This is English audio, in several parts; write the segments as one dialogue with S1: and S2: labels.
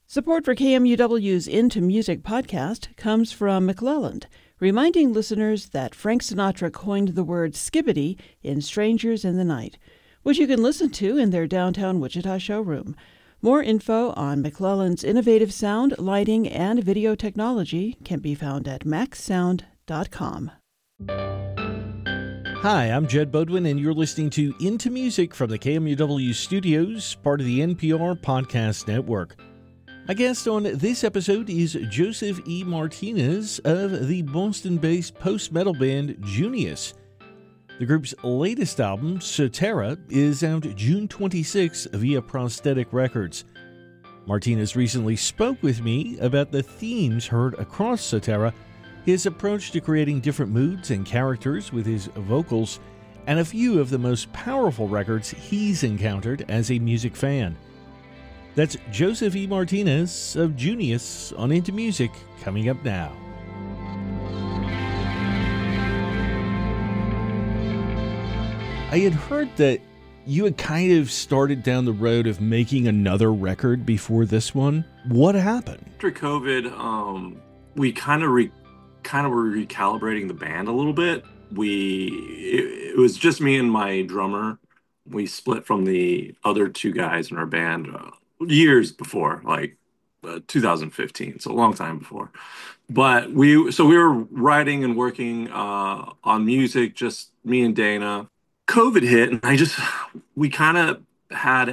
S1: Support for KMUW's Into Music podcast comes from McClelland, reminding listeners that Frank Sinatra coined the word skibbity in Strangers in the Night, which you can listen to in their downtown Wichita showroom. More info on McClelland's innovative sound, lighting, and video technology can be found at maxsound.com.
S2: Hi, I'm Jed Bodwin, and you're listening to Into Music from the KMUW studios, part of the NPR Podcast Network. My guest on this episode is Joseph E. Martinez of the Boston-based post-metal band Junius. The group's latest album, Sotera, is out June 26 via Prosthetic Records. Martinez recently spoke with me about the themes heard across Sotera, his approach to creating different moods and characters with his vocals, and a few of the most powerful records he's encountered as a music fan. That's Joseph E. Martinez of Junius on Into Music, coming up now. I had heard that you had kind of started down the road of making another record before this one. What happened?
S3: After COVID, we kind of were recalibrating the band a little bit. It was just me and my drummer. We split from the other two guys in our band years before, like 2015, so a long time before. But we were writing and working on music, just me and Dana. COVID hit, and we kind of had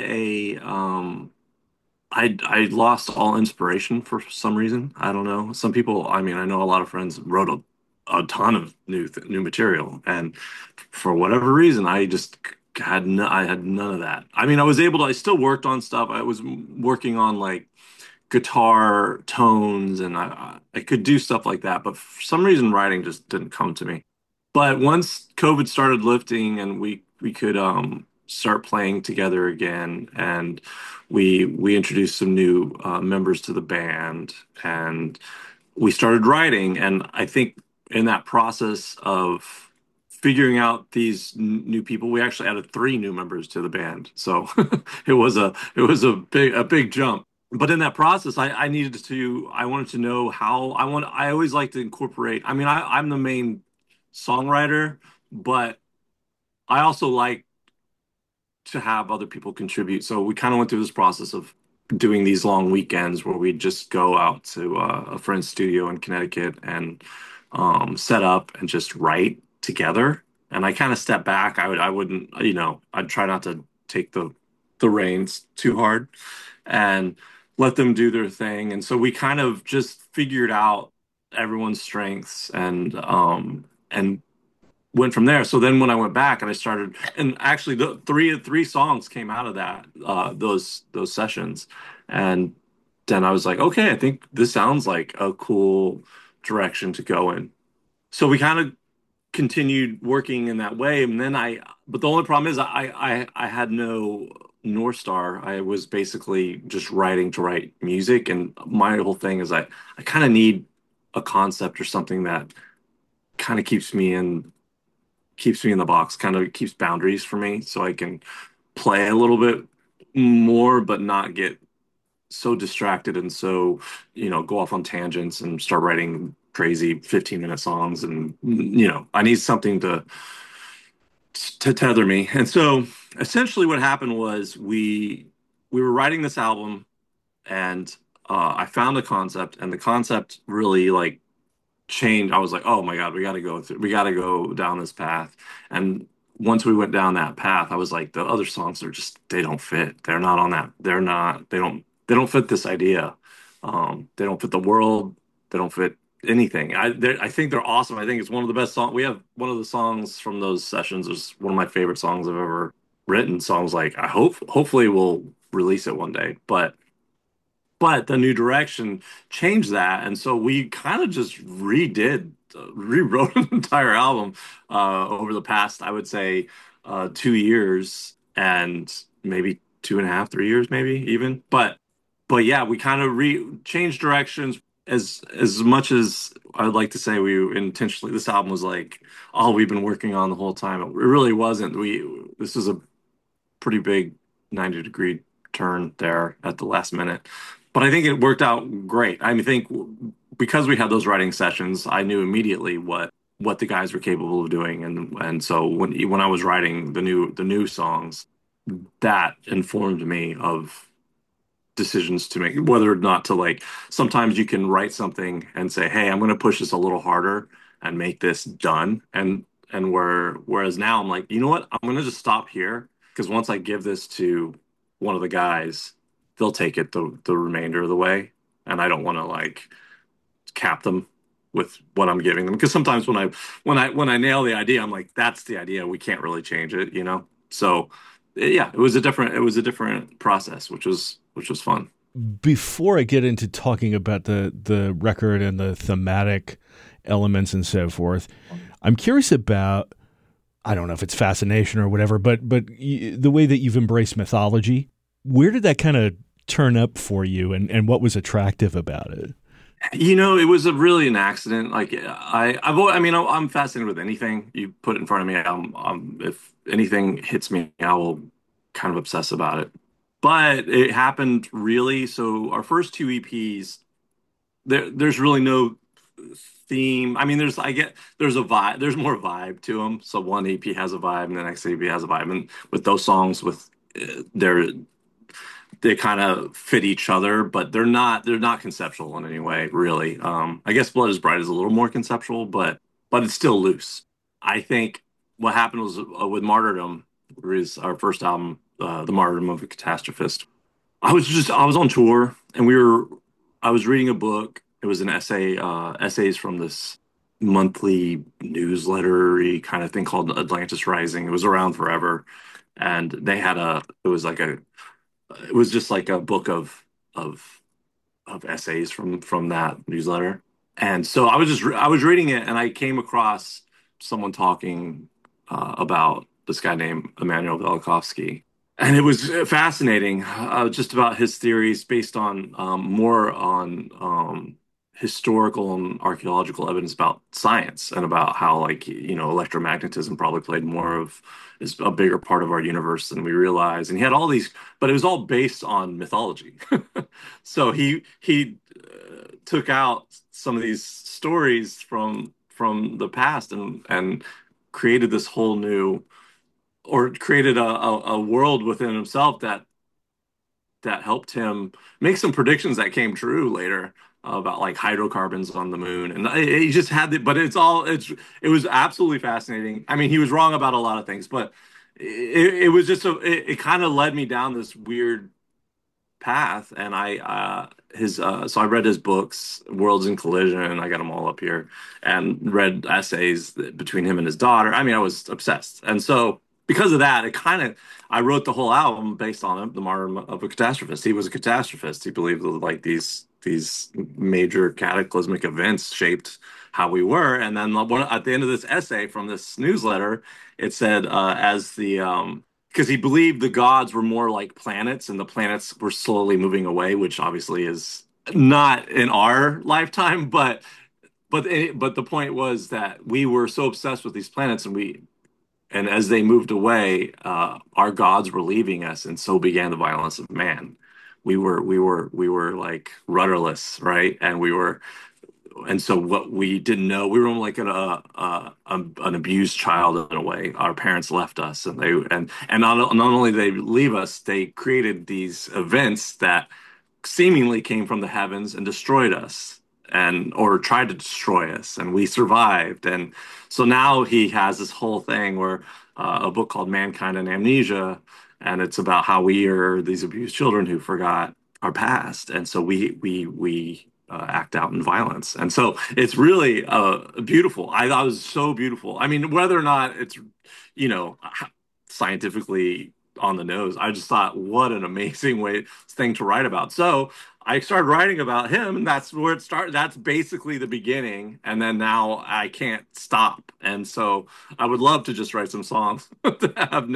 S3: I lost all inspiration for some reason. I don't know. Some people, I know a lot of friends wrote a ton of new material, and for whatever reason, I just I had none of that. I still worked on stuff. I was working on like guitar tones, and I could do stuff like that, but for some reason, writing just didn't come to me. But once COVID started lifting and we could start playing together again, and we introduced some new members to the band, and we started writing. And I think in that process of figuring out these new people, we actually added 3 new members to the band. So it was a big jump. But in that process, I wanted to know how I always like to incorporate. I'm the main songwriter, but I also like to have other people contribute. So we kind of went through this process of doing these long weekends where we'd just go out to a friend's studio in Connecticut and set up and just write together. And I kind of stepped back. I wouldn't, I'd try not to take the reins too hard and let them do their thing. And so we kind of just figured out everyone's strengths and went from there. So then when I went back and I started, and actually the three songs came out of that, those sessions. And then I was like, okay, I think this sounds like a cool direction to go in. So we kind of continued working in that way. And then but the only problem is I had no North Star. I was basically just writing to write music. And my whole thing is I kind of need a concept or something that kind of keeps me in the box, kind of keeps boundaries for me so I can play a little bit more, but not get so distracted and so, go off on tangents and start writing crazy 15-minute songs. And, I need something to tether me. And so essentially what happened was we were writing this album, and I found a concept, and the concept really like changed. I was like, oh my God, we got to go down this path. And once we went down that path, I was like, the other songs they don't fit. They're not on that. They don't fit this idea. They don't fit the world. They don't fit anything. I think they're awesome. I think it's one of the best songs. We have one of the songs from those sessions is one of my favorite songs I've ever written. So I was like, hopefully we'll release it one day. But the new direction changed that, and so we kind of just rewrote an entire album over the past, I would say, 2 years, and maybe 2.5, 3 years, maybe even. But yeah, we kind of changed directions. As much as I'd like to say we intentionally, this album was like all we've been working on the whole time. It really wasn't. This is a pretty big 90-degree turn there at the last minute. but I think it worked out great. I think because we had those writing sessions, I knew immediately what the guys were capable of doing, and so when I was writing the new songs, that informed me of decisions to make, whether or not to like. Sometimes you can write something and say, "Hey, I'm going to push this a little harder and make this done," whereas now I'm like, you know what? I'm going to just stop here because once I give this to one of the guys, they'll take it the remainder of the way, and I don't want to like cap them with what I'm giving them because sometimes when I nail the idea, I'm like, that's the idea. We can't really change it, you know. So yeah, it was a different process, which was fun.
S2: Before I get into talking about the record and the thematic elements and so forth, I'm curious about, I don't know if it's fascination or whatever, but the way that you've embraced mythology. Where did that kind of turn up for you, and what was attractive about it?
S3: It was really an accident. Like I'm fascinated with anything you put in front of me. If anything hits me, I will kind of obsess about it. But it happened really. So our first two EPs, there's really no theme. I mean, there's a vibe. There's more vibe to them. So one EP has a vibe, and the next EP has a vibe. And with those songs, they're they kind of fit each other, but they're not conceptual in any way, really. I guess Blood is Bright is a little more conceptual, but it's still loose. I think what happened was with Martyrdom, is our first album, The Martyrdom of a Catastrophist. I was on tour, and I was reading a book. It was an essays from this monthly newsletter kind of thing called Atlantis Rising. It was around forever, and it was just like a book of essays from that newsletter. And so I was reading it, and I came across someone talking about this guy named Immanuel Velikovsky, and it was fascinating, just about his theories based on more on historical and archaeological evidence about science and about how, like, electromagnetism probably played more of is a bigger part of our universe than we realize. And he had all these, but it was all based on mythology. So he took out some of these stories from the past and created this whole new, or created a world within himself that helped him make some predictions that came true later about like hydrocarbons on the moon. And he just had the, but it was absolutely fascinating. I mean, he was wrong about a lot of things, but it was just it kind of led me down this weird path. And so I read his books, Worlds in Collision, and I got them all up here, and read essays between him and his daughter. I mean, I was obsessed. And so because of that, I wrote the whole album based on him, The Martyrdom of a Catastrophist. He was a catastrophist. He believed that, like, these major cataclysmic events shaped how we were. And then at the end of this essay from this newsletter, it said, because he believed the gods were more like planets, and the planets were slowly moving away, which obviously is not in our lifetime, but the point was that we were so obsessed with these planets, and as they moved away, our gods were leaving us, and so began the violence of man. We were like rudderless, right? And so what we didn't know, we were like an abused child in a way. Our parents left us, and not only they leave us, they created these events that seemingly came from the heavens and destroyed us, or tried to destroy us, and we survived. And so now he has this whole thing where a book called Mankind and Amnesia, and it's about how we are these abused children who forgot our past, and so we act out in violence. And so it's really beautiful. I thought it was so beautiful. I mean, whether or not it's you know scientifically on the nose, I just thought, what an amazing thing to write about. So I started writing about him, and that's where it started. That's basically the beginning. And then now I can't stop. And so I would love to just write some songs that have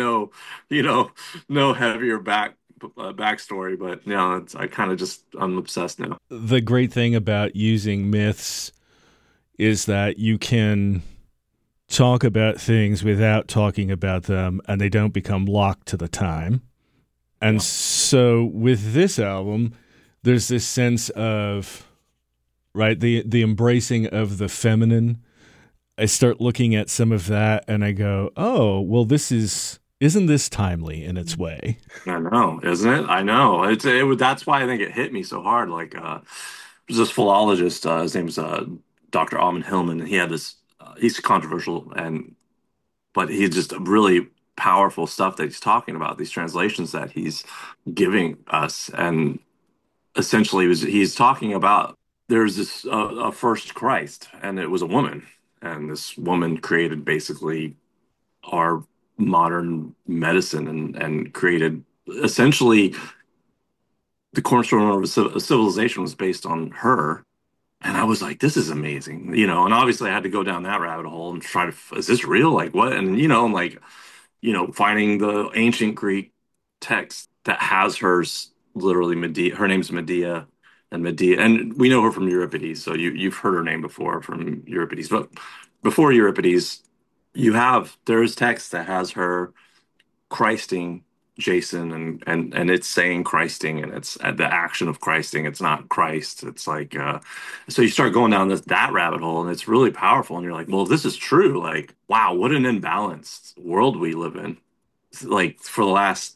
S3: no heavier backstory. But I'm obsessed now.
S2: The great thing about using myths is that you can talk about things without talking about them, and they don't become locked to the time. And so with this album, there's this sense of, right, the embracing of the feminine. I start looking at some of that and I go, oh, well, isn't this timely in its way?
S3: I know, isn't it? I know. That's why I think it hit me so hard. Like, there's this philologist, his name's Dr. Alman Hillman. He had this. He's controversial, but he's just really powerful stuff that he's talking about. These translations that he's giving us, and essentially, he's talking about there's this a first Christ, and it was a woman, and this woman created basically our modern medicine and created essentially the cornerstone of a civilization was based on her. And I was like, this is amazing, and obviously I had to go down that rabbit hole and try to, is this real? Like what? And, like, finding the ancient Greek text that has hers literally Medea, her name's Medea, and we know her from Euripides. So you've heard her name before from Euripides, but before Euripides, there's text that has her Christing Jason, and it's saying Christing, and it's the action of Christing. It's not Christ. It's like so you start going down that rabbit hole, and it's really powerful. And you're like, well, if this is true, like, wow, what an imbalanced world we live in. Like for the last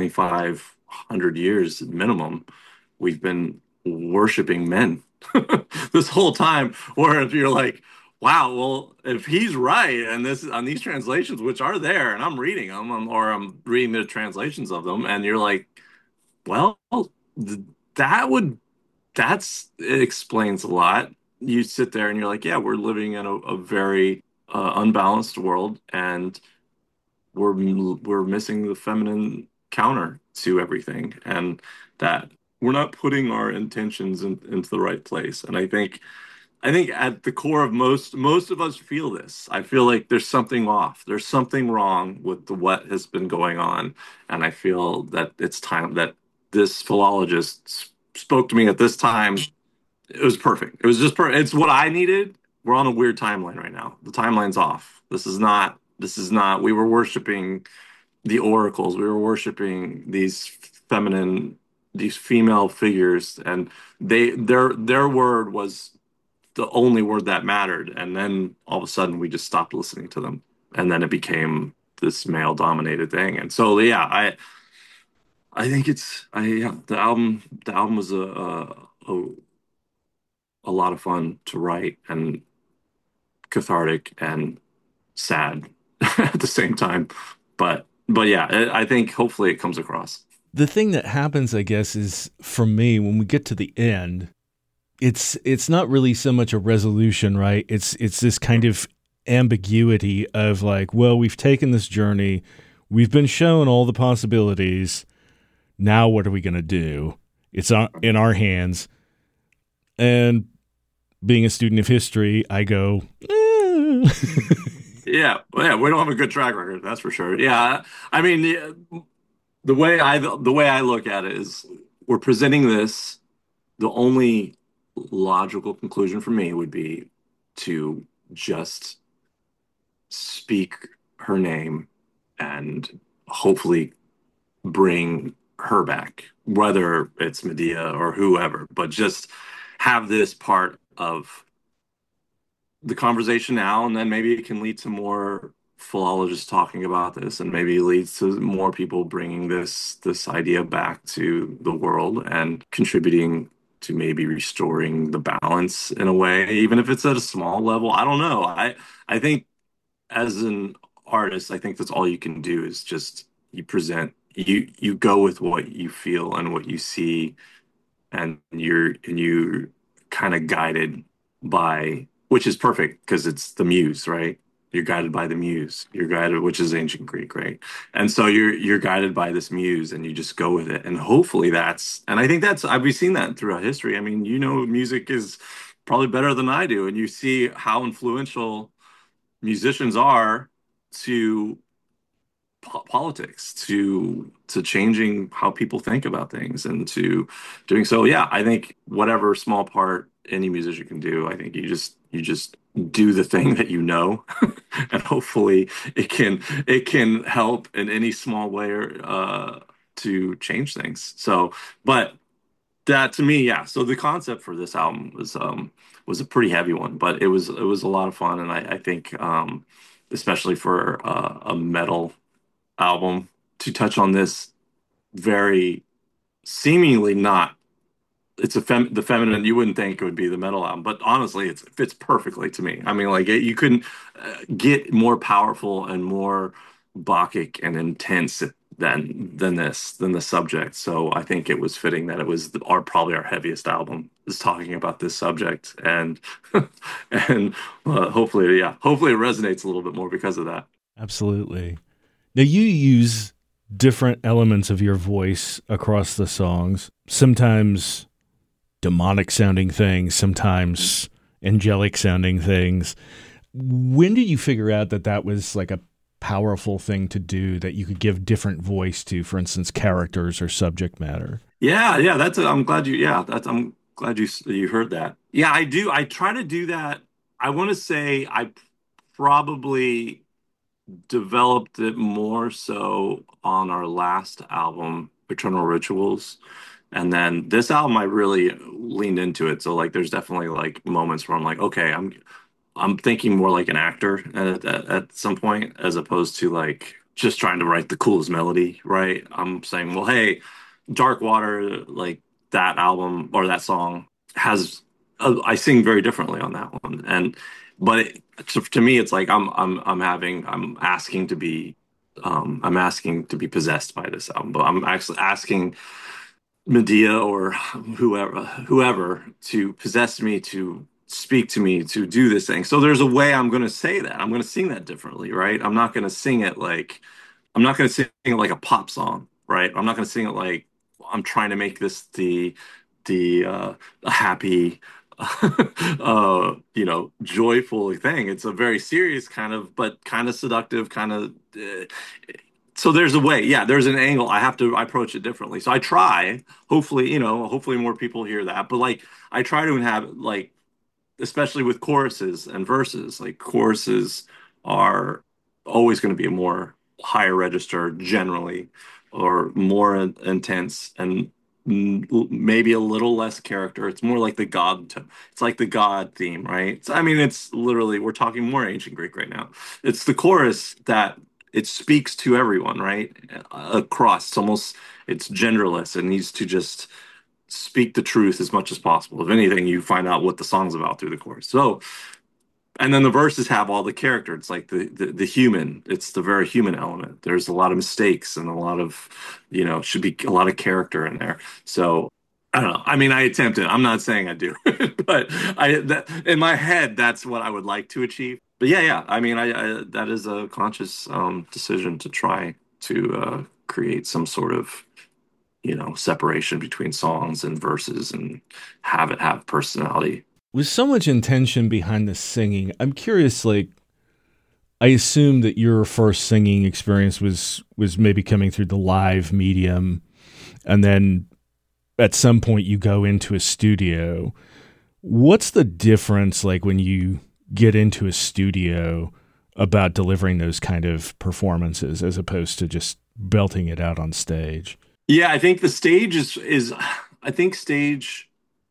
S3: 2,500 years minimum, we've been worshiping men this whole time. Where if you're like, wow, well, if he's right, and this on these translations, which are there, and I'm reading them, or I'm reading the translations of them, and you're like, well, that would it explains a lot. You sit there and you're like, yeah, we're living in a very unbalanced world, and we're missing the feminine counter to everything, and that we're not putting our intentions into the right place. And I think at the core of most of us feel this. I feel like there's something off. There's something wrong with what has been going on, and I feel that it's time that this philologist spoke to me at this time. It was perfect. It was just perfect. It's what I needed. We're on a weird timeline right now. The timeline's off. This is not. This is not. We were worshiping the oracles. We were worshiping these female figures, and their word was the only word that mattered. And then all of a sudden we just stopped listening to them. And then it became this male dominated thing. And so, yeah, I think yeah, the album was a lot of fun to write, and cathartic and sad at the same time. But yeah, I think hopefully it comes across.
S2: The thing that happens, I guess, is for me, when we get to the end, it's not really so much a resolution, right? It's this kind of ambiguity of like, well, we've taken this journey, we've been shown all the possibilities. Now what are we going to do? It's in our hands. And being a student of history, I go,
S3: Yeah, well, yeah, we don't have a good track record, that's for sure. Yeah, I mean, the way I look at it is we're presenting this. The only logical conclusion for me would be to just speak her name and hopefully bring her back, whether it's Medea or whoever, but just have this part of the conversation now, and then maybe it can lead to more philologists talking about this, and maybe it leads to more people bringing this idea back to the world and contributing to maybe restoring the balance in a way, even if it's at a small level. I don't know. I think as an artist, I think that's all you can do is just you go with what you feel and what you see, and you're kind of guided by, which is perfect because it's the muse, right? You're guided by the muse. You're guided, which is ancient Greek, right? And so you're guided by this muse, and you just go with it. And hopefully and I think we've seen that throughout history. I mean, music is probably better than I do, and you see how influential musicians are to politics, to changing how people think about things, and to doing so. Yeah, I think whatever small part any musician can do, I think you just do the thing that and hopefully it can help in any small way to change things. So, but that to me, yeah. So the concept for this album was a pretty heavy one, but it was a lot of fun, and I think especially for a metal album to touch on this very seemingly not it's the feminine you wouldn't think it would be the metal album, but honestly it fits perfectly to me. I mean, like you couldn't get more powerful and more Bacchic and intense than the subject. So I think it was fitting that it was our probably our heaviest album is talking about this subject, and and hopefully it resonates a little bit more because of that.
S2: Absolutely. Now, you use different elements of your voice across the songs, sometimes demonic sounding things, sometimes angelic sounding things. When did you figure out that that was like a powerful thing to do, that you could give different voice to, for instance, characters or subject matter?
S3: Yeah, I'm glad I'm glad you heard that. Yeah, I do. I try to do that. I want to say I probably developed it more so on our last album, Eternal Rituals. And then this album I really leaned into it. So like there's definitely like moments where I'm like, okay, I'm thinking more like an actor at some point as opposed to like just trying to write the coolest melody, right? I'm saying, well, hey, Dark Water, like that album or that song has I sing very differently on that one, and to me, it's like I'm asking to be possessed by this album, but I'm actually asking Medea or whoever to possess me, to speak to me, to do this thing. So there's a way I'm going to say that. I'm going to sing that differently, right? I'm not going to sing it like a pop song, right? I'm not going to sing it like I'm trying to make this the happy joyful thing. It's a very serious kind of, but kind of seductive, kind of so there's a way, yeah, there's an angle. I have to approach it differently. So I try, hopefully, hopefully more people hear that. But like I try to have like, especially with choruses and verses, like choruses are always going to be a more higher register generally, or more intense and maybe a little less character. It's more like it's like the God theme, right? So, I mean, it's literally, we're talking more ancient Greek right now. It's the chorus that it speaks to everyone, right? Across, it's genderless. It needs to just speak the truth as much as possible. If anything, you find out what the song's about through the chorus. So, and then the verses have all the character. It's like the human. It's the very human element. There's a lot of mistakes and a lot of, should be a lot of character in there. So I don't know. I mean, I attempted. I'm not saying I do, but in my head, that's what I would like to achieve. But yeah. I mean, I that is a conscious decision to try to create some sort of separation between songs and verses and have it have personality.
S2: With so much intention behind the singing, I'm curious, like, I assume that your first singing experience was maybe coming through the live medium, and then at some point you go into a studio. What's the difference, like, when you get into a studio about delivering those kind of performances as opposed to just belting it out on stage?
S3: Yeah, I think the stage is I think stage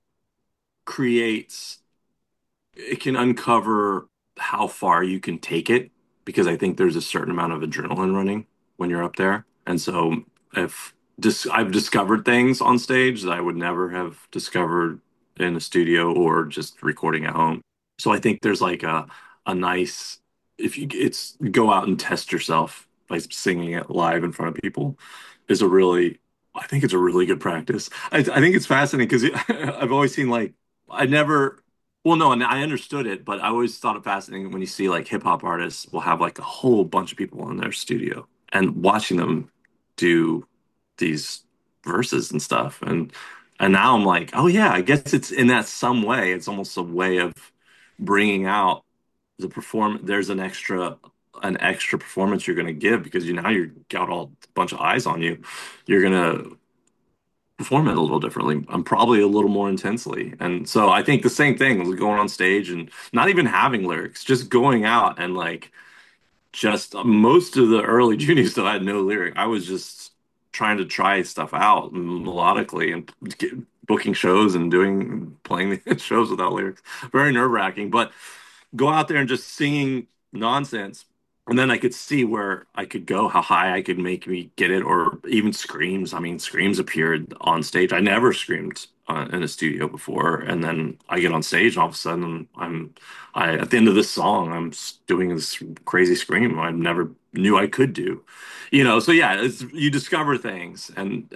S3: creates it can uncover how far you can take it, because I think there's a certain amount of adrenaline running when you're up there. And so if I've discovered things on stage that I would never have discovered in a studio or just recording at home. So I think there's like a nice, if you it's go out and test yourself by singing it live in front of people is a really I think it's a really good practice. I think it's fascinating because I've always seen like I never well no, and I understood it, but I always thought it fascinating when you see like hip hop artists will have like a whole bunch of people in their studio and watching them do these verses and stuff. And now I'm like, oh yeah, I guess it's in that some way. It's almost a way of bringing out the perform. There's an extra performance you're going to give because now you got all a bunch of eyes on you. You're going to perform it a little differently. I'm probably a little more intensely. And so I think the same thing was going on stage and not even having lyrics, just going out and like just most of the early Junie stuff I had no lyric. I was just trying to try stuff out melodically and booking shows and doing playing the shows without lyrics. Very nerve-wracking, but go out there and just singing nonsense. And then I could see where I could go, how high I could make me get it, or even screams. I mean, screams appeared on stage. I never screamed in a studio before, and then I get on stage, and all of a sudden, I at the end of this song, doing this crazy scream I never knew I could do, So yeah, you discover things,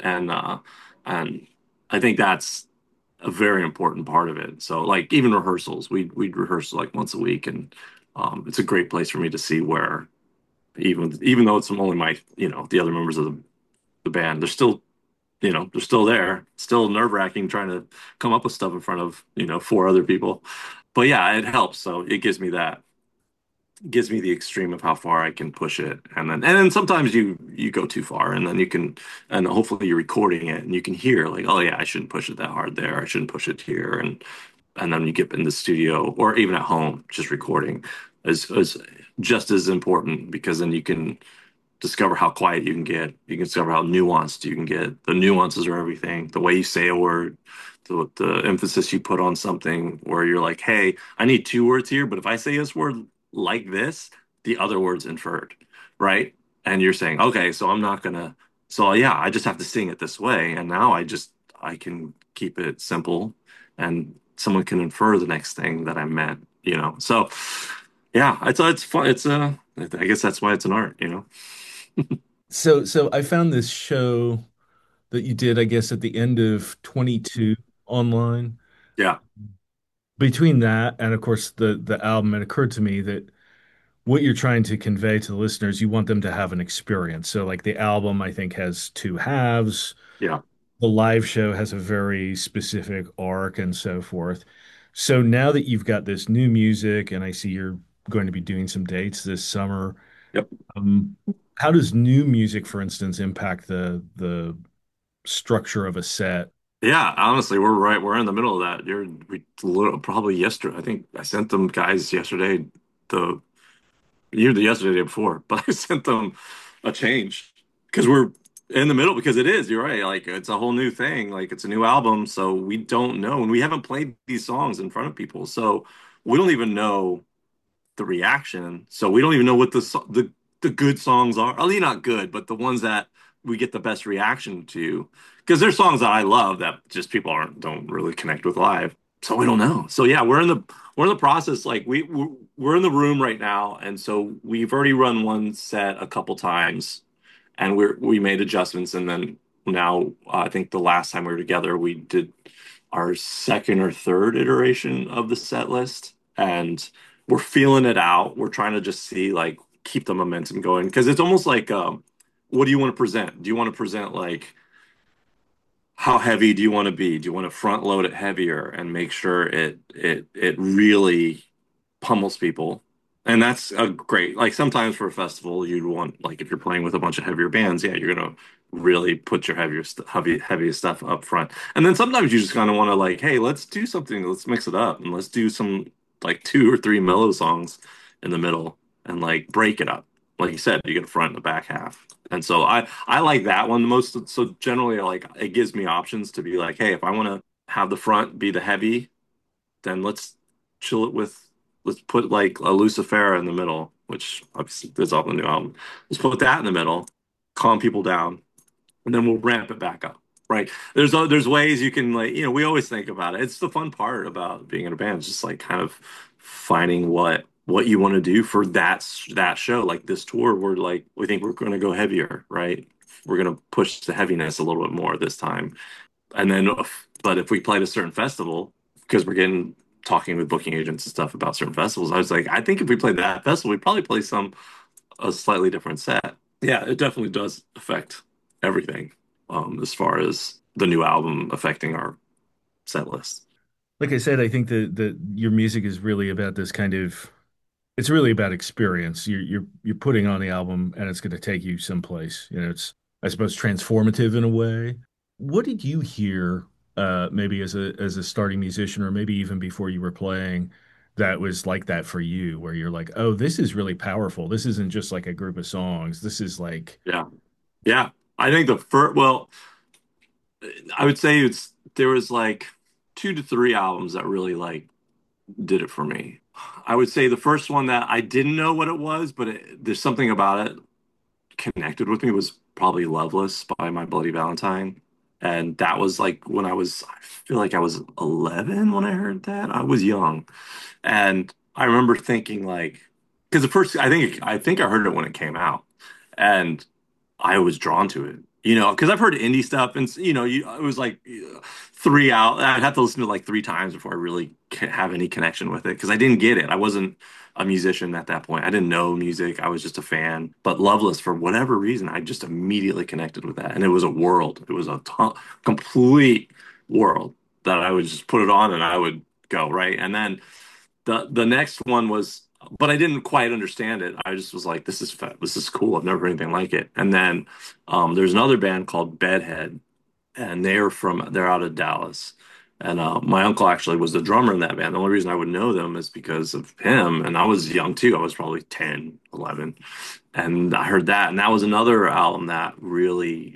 S3: and I think that's a very important part of it. So like even rehearsals, we'd rehearse like once a week, and it's a great place for me to see where even though it's only my the other members of the band, they're still there, still nerve-wracking trying to come up with stuff in front of four other people. But yeah, it helps. So it gives me the extreme of how far I can push it, and then sometimes you go too far, and then and hopefully you're recording it and you can hear like, oh yeah, I shouldn't push it that hard there, I shouldn't push it here, and then you get in the studio or even at home, just recording is just as important, because then you can discover how quiet you can get. You can discover how nuanced you can get. The nuances are everything. The way you say a word, the emphasis you put on something, where you're like, hey, I need two words here, but if I say this word like this, the other word's inferred, right? And you're saying, okay, so I'm not gonna, so yeah, I just have to sing it this way. And now I can keep it simple, and someone can infer the next thing that I meant. So yeah, it's fun. I guess that's why it's an art.
S2: So I found this show that you did, I guess, at the end of 22 online.
S3: Yeah.
S2: Between that and, of course, the album, it occurred to me that what you're trying to convey to the listeners, you want them to have an experience. So, like the album, I think, has two halves.
S3: Yeah.
S2: The live show has a very specific arc and so forth. So now that you've got this new music, and I see you're going to be doing some dates this summer,
S3: Yep.
S2: um, how does new music, for instance, impact the structure of a set?
S3: Yeah, honestly, we're right. We're in the middle of that. Probably yesterday. I think I sent them guys yesterday, the the yesterday day before, but I sent them a change because we're in the middle, because it is. You're right. Like it's a whole new thing. Like it's a new album, so we don't know, and we haven't played these songs in front of people, so we don't even know the reaction. So we don't even know what the good songs are. Only not good, but the ones that we get the best reaction to. Because there's songs that I love that just people don't really connect with live. So we don't know. So yeah, we're in the process. Like we're in the room right now, and so we've already run one set a couple times, and we made adjustments, and then now I think the last time we were together, we did our second or third iteration of the set list, and we're feeling it out. We're trying to just see like keep the momentum going, because it's almost like what do you want to present? Do you want to present like how heavy do you want to be? Do you want to front load it heavier and make sure it really pummels people? And that's a great, like sometimes for a festival, you'd want, like if you're playing with a bunch of heavier bands, yeah, you're gonna really put your heaviest stuff up front. And then sometimes you just kind of want to like, hey, let's do something, let's mix it up, and let's do some like two or three mellow songs in the middle, and like break it up. Like you said, you get a front and a back half. And so I like that one the most. So generally, like it gives me options to be like, hey, if I want to have the front be the heavy, then chill it with let's put like a Lucifera in the middle, which obviously is off the new album. Let's put that in the middle, calm people down, and then we'll ramp it back up. Right? There's ways you can like we always think about it. It's the fun part about being in a band, it's just like kind of finding what you want to do for that show. Like this tour, we're like we think we're going to go heavier, right? We're going to push the heaviness a little bit more this time, and then but if we played a certain festival, because we're getting talking with booking agents and stuff about certain festivals, I was like, I think if we played that festival, we'd probably play a slightly different set. Yeah, it definitely does affect everything, as far as the new album affecting our set list.
S2: Like I said, I think that your music is really about this kind of it's really about experience. You're putting on the album and it's going to take you someplace. It's I suppose transformative in a way. What did you hear maybe as a starting musician or maybe even before you were playing that was like that for you where you're like, "Oh, this is really powerful. This isn't just like a group of songs. This is like."
S3: Yeah, yeah. I think the first, well, I would say it's there was like 2 to 3 albums that really like did it for me. I would say the first one that I didn't know what it was, but there's something about it connected with me was probably Loveless by My Bloody Valentine. And that was like when I feel like I was 11 when I heard that. I was young. And I remember thinking like, because the first, I think I heard it when it came out. And I was drawn to it, because I've heard indie stuff and, it was like 3 out. I'd have to listen to it like 3 times before I really have any connection with it because I didn't get it. I wasn't a musician at that point. I didn't know music. I was just a fan. But Loveless, for whatever reason, I just immediately connected with that. And it was a world. It was a complete world that I would just put it on and I would go, right? And then the next one was, but I didn't quite understand it. I just was like, this is cool. I've never heard anything like it. And then there's another band called Bedhead, and they're out of Dallas. And my uncle actually was the drummer in that band. The only reason I would know them is because of him. And I was young too. I was probably 10, 11. And I heard that. And that was another album that really,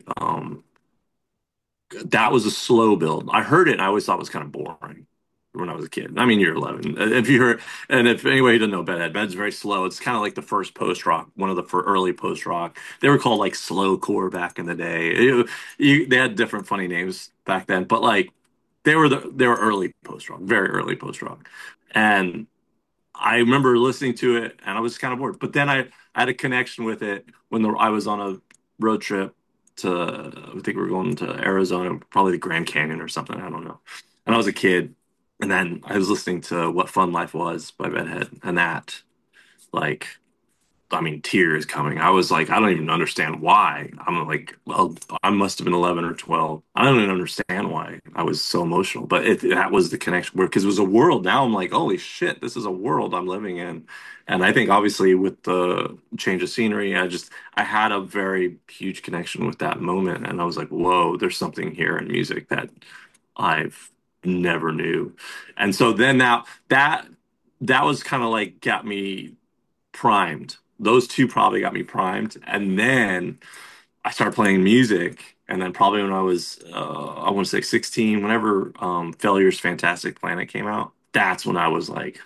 S3: that was a slow build. I heard it and I always thought it was kind of boring when I was a kid. I mean, you're 11. If you heard, and if anybody doesn't know Bed's very slow. It's kind of like the first post rock, one of the early post rock. They were called like slowcore back in the day. They had different funny names back then, but like they were early post rock, very early post rock. And I remember listening to it and I was kind of bored. But then I had a connection with it when I was on a road trip I think we were going to Arizona, probably the Grand Canyon or something. I don't know. And I was a kid. And then I was listening to What Fun Life Was by Bedhead, and that, like, I mean, tears coming. I was like, I don't even understand why. I'm like, well, I must have been 11 or 12. I don't even understand why I was so emotional. But that was the connection, because it was a world. Now I'm like, holy shit, this is a world I'm living in. And I think obviously with the change of scenery, I had a very huge connection with that moment. And I was like, whoa, there's something here in music that I've never knew. And so then now that was kind of like got me primed. Those two probably got me primed. And then I started playing music. And then probably when I was, I want to say 16, whenever Failure's Fantastic Planet came out, that's when I was like,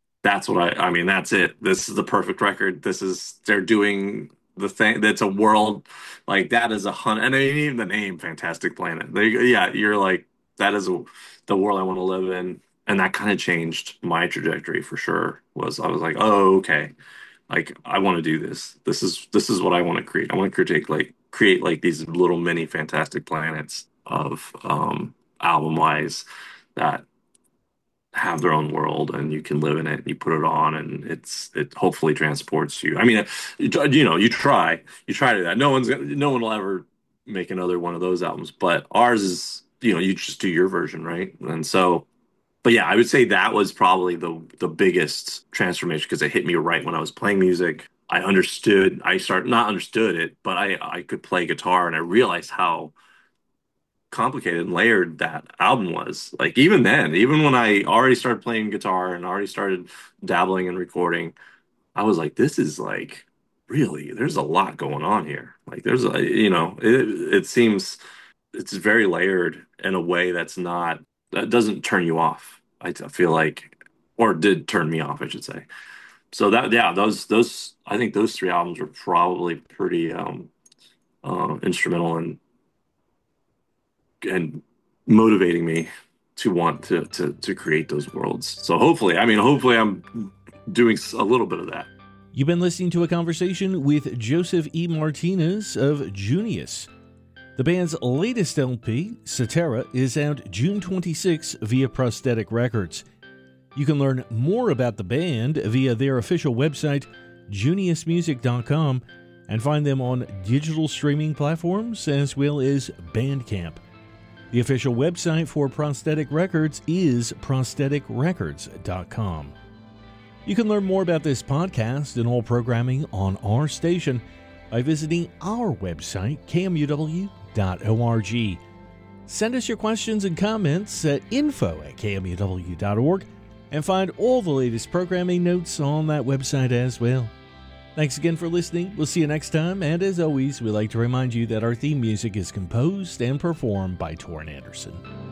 S3: I mean, that's it. This is the perfect record. They're doing the thing. That's a world like that is and even the name Fantastic Planet. You're like, that is the world I want to live in. And that kind of changed my trajectory for sure. I was like, oh, okay. Like I want to do this. This is what I want to create. I want to create like these little mini Fantastic Planets of album wise that have their own world and you can live in it and you put it on and it hopefully transports you. I mean, you try to do that. No one will ever make another one of those albums, but ours is, you just do your version, right? And so, but yeah, I would say that was probably the biggest transformation because it hit me right when I was playing music. Not understood it, but I could play guitar and I realized how complicated and layered that album was. Like even then, even when I already started playing guitar and already started dabbling and recording, I was like, this is like really, there's a lot going on here. Like it seems it's very layered in a way that doesn't turn you off. I feel like, or did turn me off, I should say. So those I think those 3 albums were probably pretty instrumental and motivating me to want to create those worlds. So hopefully I'm doing a little bit of that.
S2: You've been listening to a conversation with Joseph E. Martinez of Junius. The band's latest LP, Cetera, is out June 26 via Prosthetic Records. You can learn more about the band via their official website, juniusmusic.com, and find them on digital streaming platforms as well as Bandcamp. The official website for Prosthetic Records is prostheticrecords.com. You can learn more about this podcast and all programming on our station by visiting our website, kmuw.org. Send us your questions and comments at info@kmuw.org and find all the latest programming notes on that website as well. Thanks again for listening. We'll see you next time. And as always, we'd like to remind you that our theme music is composed and performed by Torrin Anderson.